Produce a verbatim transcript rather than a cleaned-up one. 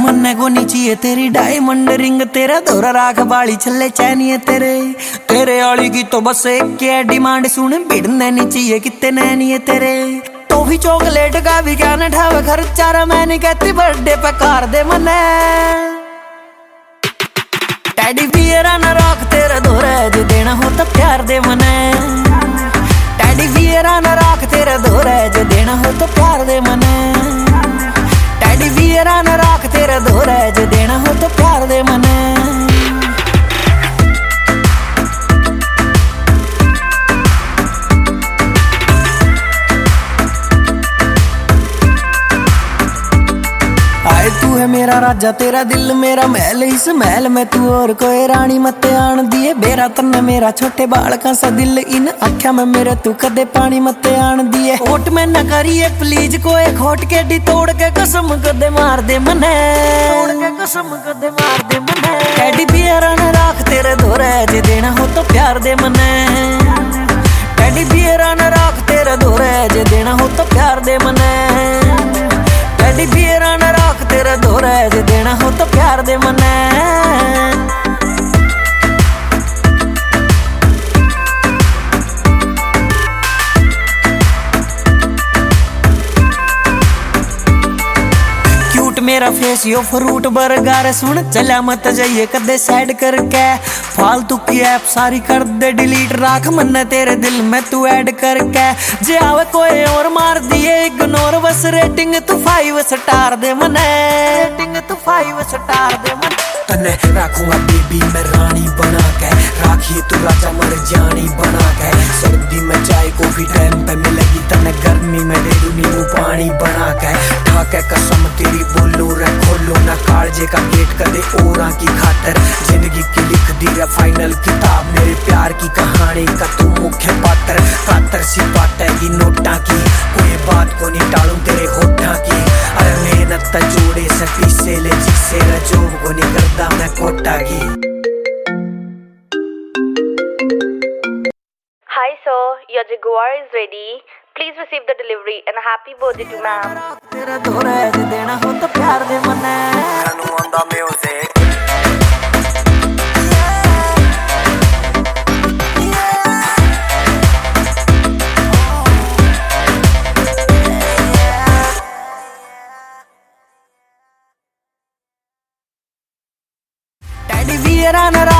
मन्ने को नीची है तेरी डायमंड रिंग, तेरा दोरा राख बाली छल्ले चैनिए तेरे तेरे आली की तो बस एक के डिमांड सुन, भिड़ने नीची है कितने नैनी है तेरे। तो भी चॉकलेट का भी क्या न ठावे खर्चा, मैं नहीं कहती बर्थडे पे कार दे मन्ने। टेडी बियर न राख तेरा दोरा जो देना हो तो प्यार दे मने। टेडी बियर न राख तेरा दोरा जो देना हो तो प्यार दे मने। टेडी बियर न राख तेरा दोरा जो देना हो तो प्यार दे मने। आए तू है मेरा राजा तेरा दिल मेरा महल, इस महल में तू और कोई रानी मत आन दिए। बेरा तन्ने मेरा छोटे बाल का सा दिल, इन अख्या में मेरे तू कदे पानी मत आन दिए। होट में न करिए प्लीज कोई खोट के डी, तोड़ के कसम कदे मार दे मने, तोड़ के कसम कदे मार दे मने। टेडी बियर न राख तेरे दोरे जे देना हो तो प्यार दे मने। टेडी बियर न राख तेरे दोरे जे देना हो तो प्यार दे मने। टेडी बियर न राख तेरा दोरा जे देना हो तो प्यार दे मने। क्यूट मेरा फेस यो फ्रूट बर्गर, सुन चला मत जाइए कदे साइड करके। फालतू की ऐप सारी कर दे डिलीट, राख मन्ने तेरे दिल में तू ऐड करके। जे आवे कोई और मार दिए इग्नोर, बस रेटिंग तू फाइव स्टार दे मने, रेटिंग तू फाइव स्टार दे मने। तन्ने राखूंगा बेबी मैं रानी बना के, राखिए तू राजा मर जानी बना के। सर्दी में चाय कॉफी टाइम पे मिलेगी, तन्ने गर्मी में दे दूं नींबू पानी बना के। ठाके कसम तेरी बोलू रे खोलू ना कालजे का गेट कदे औरा की खातर। जिंदगी की लिख दी रे फाइनल किताब, मेरे प्यार की कहानी का तू मुख्य पात्र। कातर सी बातेगी नोटा की, कोई बात को नहीं टालूं तेरे होठा की। अरे मेहनत जोड़े से पीसे ले जिसे रे जोब को नहीं करता मैं कोटा की। Hi sir, your Jaguar is ready. Please receive the delivery and happy birthday to ma'am. तेरा दोरा जे देना हो तो प्यार दे मने। Kanu on the music. Teddy bear न